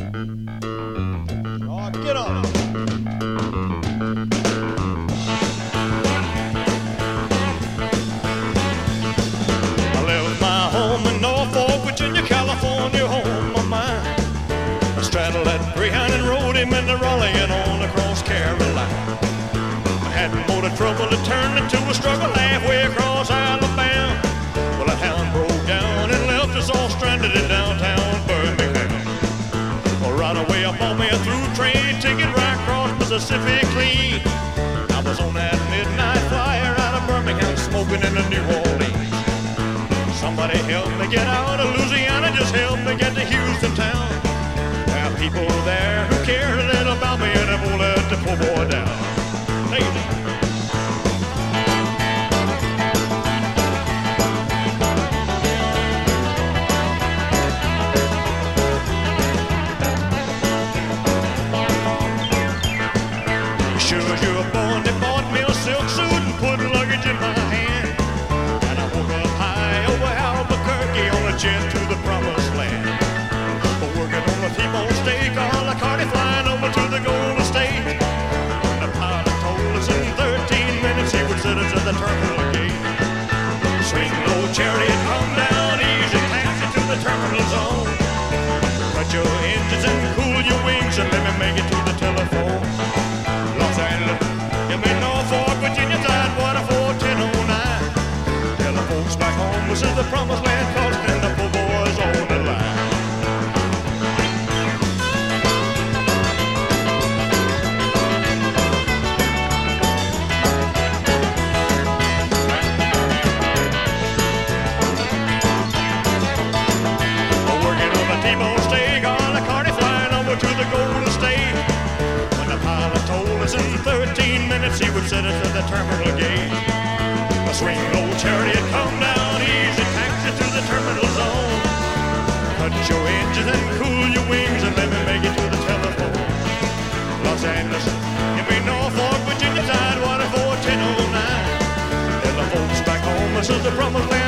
Oh, get on it. I left my home in Norfolk, Virginia, California, home of mine. I straddled that Greyhound and rode him into Raleigh and on across Carolina. I had more to trouble, it turned into a struggle halfway across Alabama. Well, that hound broke down and left us all stranded in downtown Birmingham. Well, right away I bought me a through train ticket right across Mississippi clean. I was on that midnight flyer out of Birmingham, smoking into New Orleans. Somebody help me get out of Louisiana, just help me get to Houston town. There are people there who care a little about me and they won't let the poor boy down. Lady. Sure as you're born, they bought me a silk suit and put luggage in my hand. And I woke up high over Albuquerque on a jet to the promised land. But working on a T-bone steak, a la carte flying over to the Golden State. And the pilot told us in 13 minutes he would set us at the terminal gate. Swing low chariot, come down easy, taxi to the terminal zone. Cut your engines and cool your wings and let me make it to the telephone. Los Angeles, I'm in Norfolk, Virginia, Tidewater 41009. Tell the folks back home this is the promised land, cause then the poor boys on the line. We're working on a T-bone steak, on a carte flying over to the Golden State. When the pilot told us in 13 minutes he would set us at the terminal gate. A swing low chariot, come down easy, taxi to the terminal zone. Cut your engines and cool your wings and let me make it to the telephone. Los Angeles, give me Norfolk, Virginia, Tidewater 41009. Tell the folks back home this is the promised land.